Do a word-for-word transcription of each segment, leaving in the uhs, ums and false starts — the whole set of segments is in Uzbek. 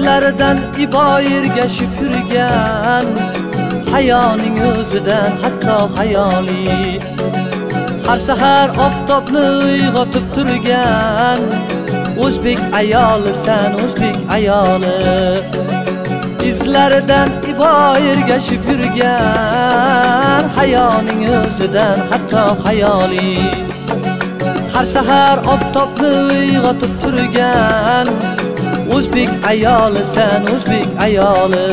Izlaridan iboyirga shukirgan, hayoning o'zidan hatto hayoli. Har sahar oftobni uyg'otib turgan, o'zbek ayoli sen, o'zbek ayoli. Izlaridan iboyirga shukirgan, hayoning o'zidan hatto hayoli. Har sahar oftobni uyg'otib turgan, o'zbek ayoli sen, o'zbek ayoli.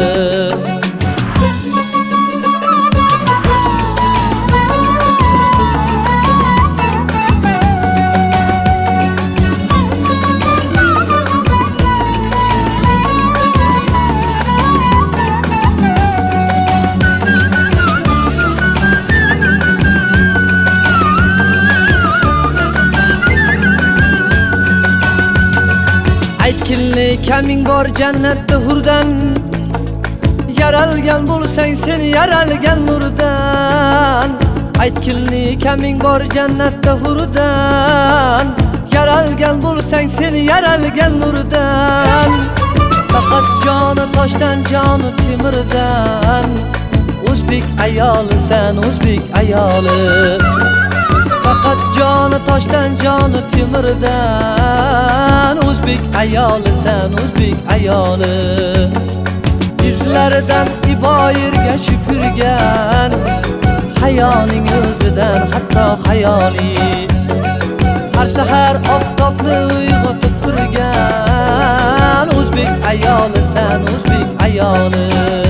Aytkinli kaming bor jannatda hurdan, yaralgan bo'lsang sen yaralgan nurdan. Aytkinli kaming bor jannatda hurdan, yaralgan bo'lsang sen yaralgan nurdan. Faqat joni toshdan, joni temirdan, o'zbek ayoli sen, o'zbek ayoli. Faqat joni toshdan, joni temirdan, o'zbek ayoli sen, o'zbek ayoli. Izlaridan iboyirga shukirgan, hayoning o'zidan hatto hayoli. Har sahar oftobni uyg'otib turgan, o'zbek ayoli sen, o'zbek ayoli.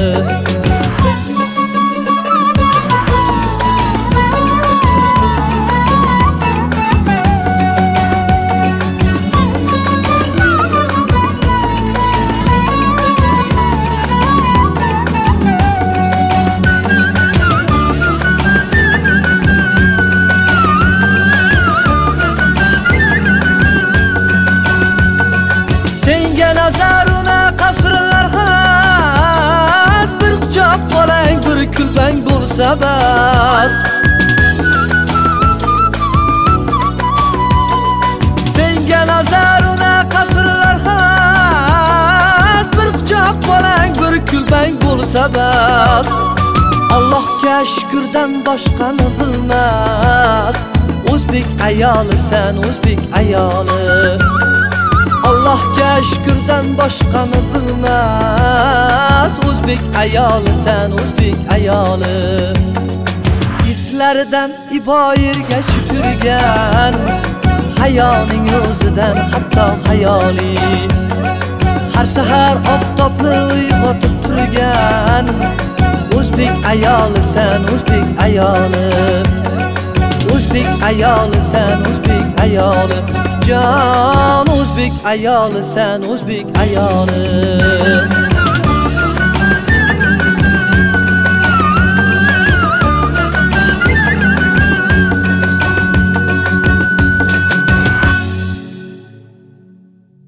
Senga nazaruna qasrlar xas, bir quchoq qolang, bir kulbang bo'lsa bas. Senga nazaruna qasrlar xas, bir quchoq qolang, bir kulbang bo'lsa bas. Allohga shukrdan boshqani bilmas, o'zbek ayoli sen, o'zbek ayoli. Allohga shukrdan boshqani bilmas, o'zbek ayoli sen, o'zbek ayoli. Izlaridan iboyirga shukirgan, hayoning o'zidan hatto hayoli. Har sahar oftobni uyg'otib turgan, o'zbek ayoli sen, o'zbek ayoli. O'zbek ayoli sen, o'zbek ayoli. Jon o'zbek ayoli sen, o'zbek ayoli.